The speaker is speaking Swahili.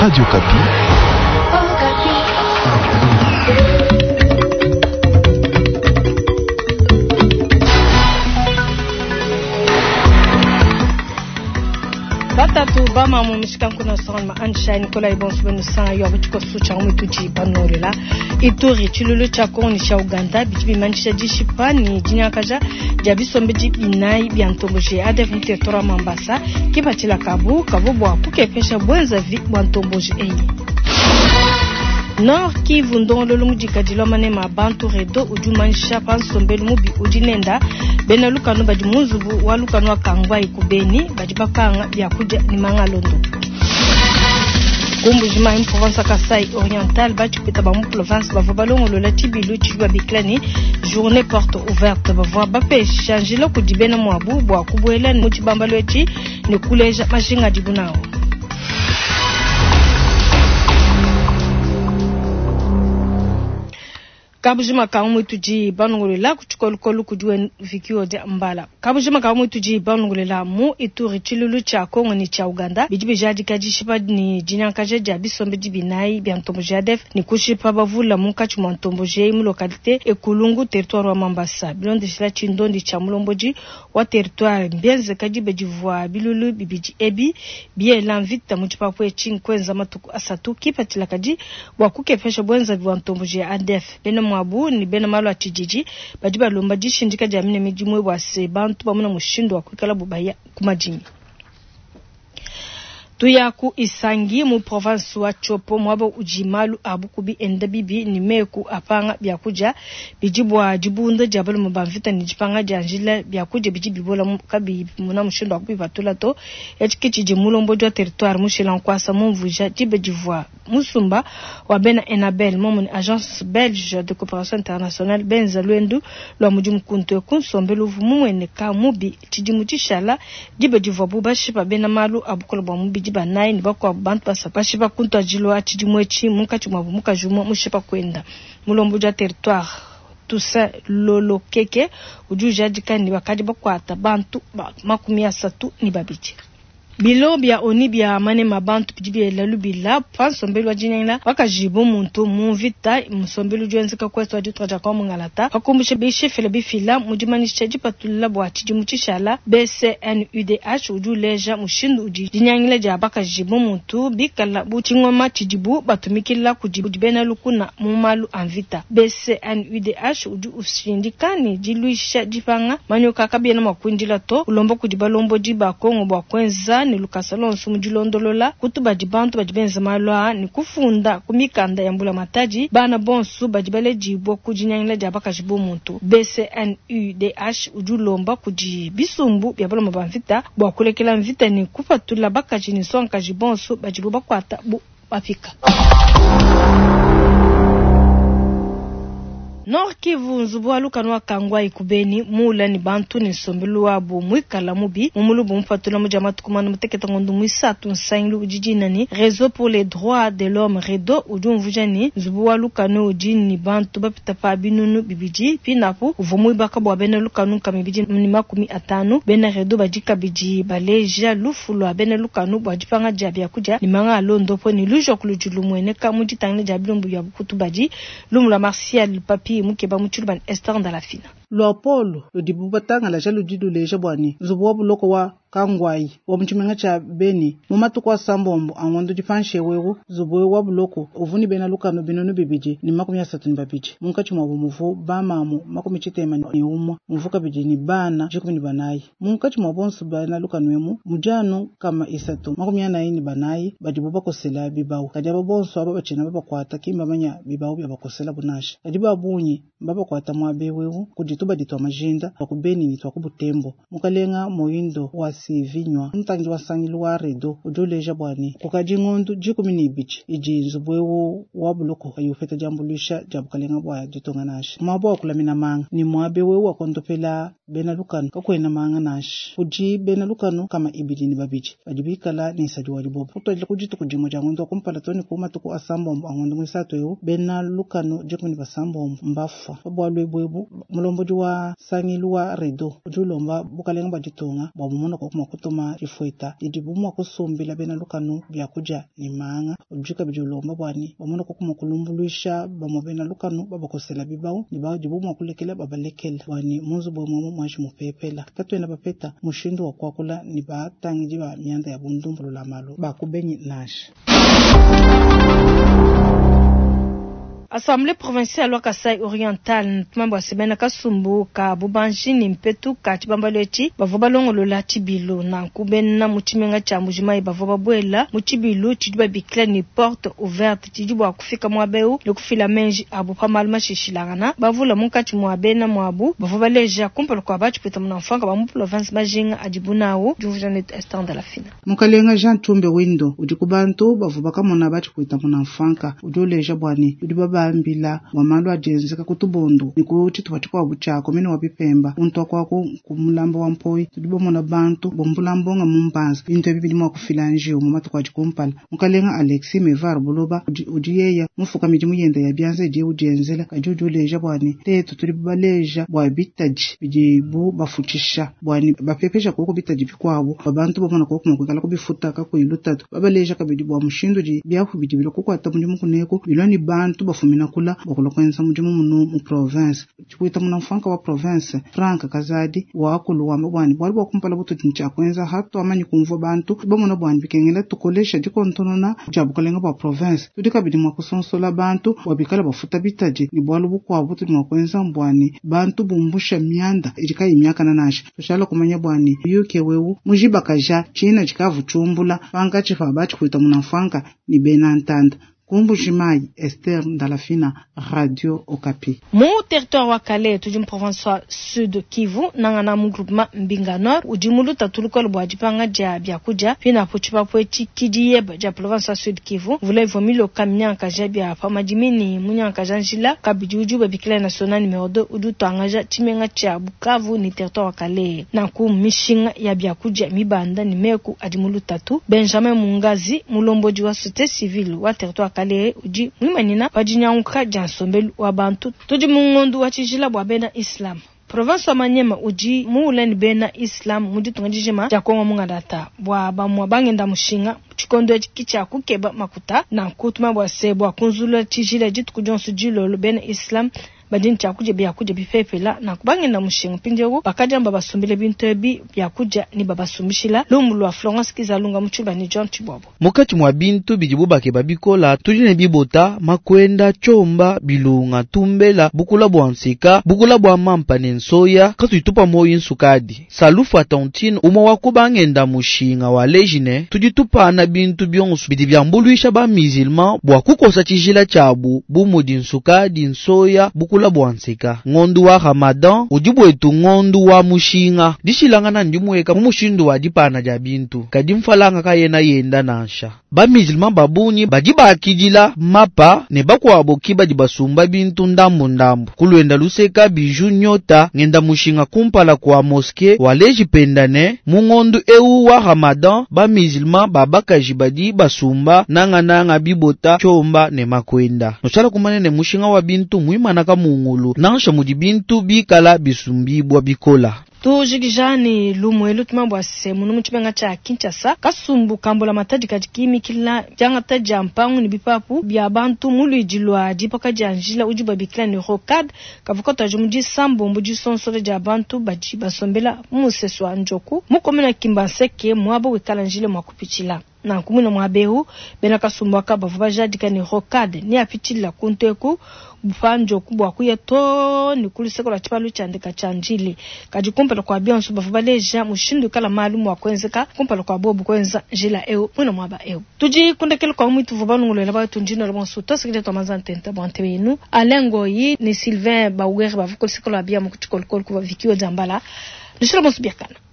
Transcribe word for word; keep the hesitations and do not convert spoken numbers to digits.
Radio Kapi. Batatu bama mu mishika kuna sana ma ansha Nicolas Ibonsu benu sana yo abutuko sucha umutuji banolela ituri chilulu cha koni cha Uganda bijibi manisha jishipani jinyakaja jabiso mbeji inai biantomboje adef mtetora Mambasa kibachila kabu kabu bwa kukepesha bwenza vi bwantomboje eyi Nord Kivu ndon lolungu jikadilo mane mabantu redo ujumanisha pansombelu mubi ujinenda bena lukano baji muzubu wa lukano wakangwa ikubeni baji bakanga biakuja ni mangalondo Kumbu jima im province Kasai oriental baji kupita bamu province bavobalongo lola tibilu chiwa biklani journée porte ouverte bavwa bape chanjilo kujibena mwabu bwa kubuela mujibambalo echi ni kuleja mashinga jibunao Kabujima kaumwe tuji banungulela kuchukolukolu kujue vikio de mbala. Kabujima kaumwe tuji banungulela mu ituri chilulu cha Kongo ni cha Uganda. Bijibi jadi kajishipa ni jinyankaje jabi sombe jibi nai biantomboje adef ni kushipa bavula munka chumantomboje imu lokalite ekulungu territoire wa Mambasa. Bilonde shila chindondi cha mulomboji wa territoire mbienze kajibe jivua bilulu bibiji ebi biye lanvita mchipa kwe chinkwenza matuku asatu kipatila kaji wakuke pesha bwenza biwantomboje adef. Bena mwabu ni bena malo atijiji bajiba lomba jishindika jamine mijimwe wase bantu bamuna mushindo wa kwikala bubaya kumajimi Tuyaku isangi mu province wa Chopo mwabo ujimalu abukubi endabibi ni meku apanga biakuja bijibwa jibunda jabalo mubamvita ni jipanga janjila biakuja bijibibola mukabi muna mushindo wa kubi batula to yachikichi jimulo mbojwa territoire mushilan kwasa mumvuja jibe jivwa Musumba wa bena Enabel momoni agence belge de coopération internationale benza luendu lwa mujimu kuntu kunsombe mumwene ka mubi chijimu chishala jibe jivwa buba shipa bena malu abukola bwa mubi jiba nai ni bakwa bantu basapa shipa kuntu ajilo achijimu echi munka chumabu muka jumo mushipa kwenda mulombuja territoire tusa lolo keke ujuja jikani wakadi bakwata bantu makumi asatu ni babichi Bilo bia oni bia mane mabantu pijibi lalubila pansombelu wajinyangla wakajibu muntu muvita msombelu juenzika kwetu wajutra jako mungalata wakumbushe bishe fele bifila mujimanisha jipatulila bwati jimuchishala B C N U D H uju leja mushindu uji jinyangla jabaka jibu muntu bikala buchingoma chijibu batumikila kujibu jibena lukuna mumalu anvita B C N U D H uju usindikani jiluisha jipanga manyo kakabia makwindila to ulombo kujibalombo jiba kongo bwa kwenza ni Lukasalon sumujilondolola kutuba jibantu bajibenza malwa ni kufunda kumikanda ya mbula mataji bana bonsu bajibale jibwo kujinyangila jabaka jibu muntu B C N U D H ujulomba kujibisumbu byabalo mabamvita bwa kulekela mvita ni kufatula bakaji ni sonka jibonsu bajiruba kwata bu bafika Nord Kivu nzubu alukanu wakangwa ikubeni mula ni bantu ni sombelu wabo mwikala mubi mumulubu mpatula mujamatu kumanu muteketa ngondu mwisatu nsanglu ujijinani Réseau pour les droits de l'homme redo ujumvujani nzubu alukanu ujini bantu bapita pa binunu bibiji pinapu uvumu ibaka bwa bene lukanu kamibiji ni makumi atanu bene redo bajika biji baleja lufulu bene lukanu bwajipanga jabi ya kuja ni manga alondo po ni lujo kulujulu mwene kamujitangile jabi lumbu ya bukutu baji lumula Martial Papi mukeba muchuluban Esther Ndalafina Lopolo lodibu batanga la jalo didu leje bwani zubo buloko wa kangwai wa mchimenga cha beni mumatu kwa sambombo angondo difanshe wewo zubo wa buloko uvuni bena lukano binono bibiji ni makumi asatu ni babiji munka chuma bumuvu bamamu makumi chitema ni umwa muvuka biji ni bana jikumi ni banayi munka chuma bonsu bana lukano emu mujano kama isatu makumi anayi ni banayi badibu bakosela bibau kadi ababonsu aba bachina baba kwata kimba manya bibau byabakosela bunasha kadi babunyi baba kwata mwabe wewo kujituba ditwa majinda bakubeni ni twa kubutembo mukalenga moyindo wa sivinywa mtangi wasangilu wa redo ujoleja bwani kukajingondu jikumi ni bichi ijinzu bwewo wabuloko ayufeta jambulisha jabukalenga bwa jitonganasha mabo akulamina manga ni mwabe wewo akondopela bena lukano kakwena manga nash kuji bena lukano kama ibili ni babichi bajibikala ni sadi walibo puto kujitu kujimo jangondo kumpala toni kuma tuku asambombo angondo mwisatu yo bena lukano jikumi ni basambo mbafa bwalwe bwebu mulombo ujua sangilua redo ujulomba bukalenga bajitunga babumona ko kutoma chifueta idibumwa kusumbila bena lukanu byakuja ni manga ujika bijulomba bwani bamona ko kumukulumbuluisha bamobena lukanu babakosela bibawo ni bajibumwa kulekela babalekela bwani munzu bwemo mwashi mupepela katwena bapeta mushindo wa kwakula ni batangi ba myanda ya bundumbulo la malo bakubenyi nash. Assemblée provinciale wa Kasai Oriental tumamba semena kasumbu ka bubanji ni mpetu ka chibambalechi bavoba longolola chibilo na kubena muchimenga cha mujimai bavoba bwela muchibilo chidiba bikla ni porte ouverte chidibwa kufika mwabeu lokufila menji abu pamal mashishilangana bavula munkachi mwabena mwabu bavoba leja kumpalo kwa bachi pita munafanga ba mu province majinga adibunao juvenet instant de la fina mukalenga Jean Tumbe Windo udikubantu bavoba kamona bachi pita munafanga ujoleja bwani udiba ambila wamalu ajenzeka kutubondo nikuti tubatikwa buchako mini wapipemba unto kwako kumulambo wa mpoi tudibomona bantu bombulambo nga mumbanza into bibili mwa kufilanje umumatu kwa jikumpala mukalenga Alexi Mevar Buloba udiyeya mufuka mijimu yenda ya bianze je ujenzela kajuju leja bwani tetu tulibaleja bwa bitaji bijibu bafuchisha bwani bapepesha koko bitaji bikwabo babantu bomona koko mukala ko bifuta ka ko ilutatu babaleja kabidi bwa mushindo ji byafu bijibilo koko atamujimu kuneko biloni bantu bafu minakula bakula kwenza mujimu muno mu province chikuita muna mfanka wa province Franka Kazadi wa akulu wa mbwani bwali bakumpala buto tincha kwenza hatu amanyi kumva bantu bomona bwani bikengela tukolesha dikontonona jabukalenga ba province tudika bidi mwa kusonsola bantu wabikala bafuta bitaji ni bwali bukwa buto mwa kwenza mbwani bantu bumbusha myanda ijika imyaka nanasha tushala kumanya bwani yuke wewu mujiba kaja china chikavu chumbula panga chifa bachi kuita muna mfanka ni benantanda Kumbujimai Esther Ndalafina Radio Okapi. Mon territoire wa Kale tujim province sud Kivu nangana mu groupement Mbinga Nord ujimulu tatulukol bwajipanga ja byakuja pina puchipa pwechi kidiyeb ja province sud Kivu vule vomilo kamnyanka ja bya pamajimini munyanka janjila kabijuju babikila national numéro deux udu tangaja chimenga cha Bukavu ni territoire wa Kale na ku mishinga ya byakuja mibanda ni meku adimulu tatu Benjamin Mungazi mulomboji wa société civile wa territoire Kale uji mwimanina wajinyanguka jansombelu wa bantu tuji mungondu wachijila bwa bena Islam province wa Manyema uji muuleni bena Islam muji tungajijima jakonga mungadata bwa bamwa bangenda mushinga chikondo kicha kukeba makuta na kutuma bwa sebwa kunzula chijila jitu kujonsu jilo bena Islam badin chakuje byakuja bifepela na kubangenda mushinga pinjego bakajamba basumbile bintu bi byakuja ni babasumbishila lumulu wa Florence Kizalunga muchumba ni John Chibobo mukati mwa bintu bijibuba ke babikola tujine bibota makwenda chomba bilunga tumbela bukula bwa nsika bukula bwa mampa nensoya katuitupa moyo insukadi salufu atantine umo wakubangenda mushinga wa lejine tujitupa na bintu byonsu bidi byambuluisha ba musulman bwa kukosa chijila chabu bumudi nsukadi nsoya bukula kula bwansika ngondu wa Ramadan ujibwetu ngondu wa mushinga dishilangana ndimweka mumushindu wa dipana ja bintu kadimfalanga kayena yenda nasha ba musulman babuni bajiba akijila mapa ne bakwa bokiba dibasumba bintu ndambu ndambu kulwenda luseka biju nyota ngenda mushinga kumpala kwa moske waleji pendane mungondu eu wa Ramadan ba musulman babaka jibadi basumba nanga nanga bibota chomba ne makwenda noshala kumane ne mushinga wa bintu muimana kama mungulu nansha mudibintu bikala bisumbibwa bikola tujigijani lumwelu tumambwa semu numuchipenga cha Kinshasa kasumbu kambola matadi kajikimi kila janga taja mpangu ni bipapu bya bantu muluijilwa dipaka janjila ujiba bikila ni rokad kavukota jumuji sambo mbuji sonsore ja bantu baji basombela museswa njoku mukomena kimbanseke mwabo wikala njile mwakupichila na kumuna mwabehu bena kasumbu akaba vubajadika ni rokad ni apichila kunteku bufanjo kubwa kuya to ni kuliseko la chipalu chandika chanjili kajikumpela kwa bionsu bafubaleja mushindu kala maalumu wa kwenzeka kumpela kwa bobu kwenza jila eu muna mwaba eu tuji kundekele kwa mwitu vubanungulo ya batu njino labansu tosikile tomaza ntenta bwante wenu alengo yi ni Sylvain Bauer bavukoliseko la bia mkuchikolkol kuwa vikiwa jambala nishila monsu biakana.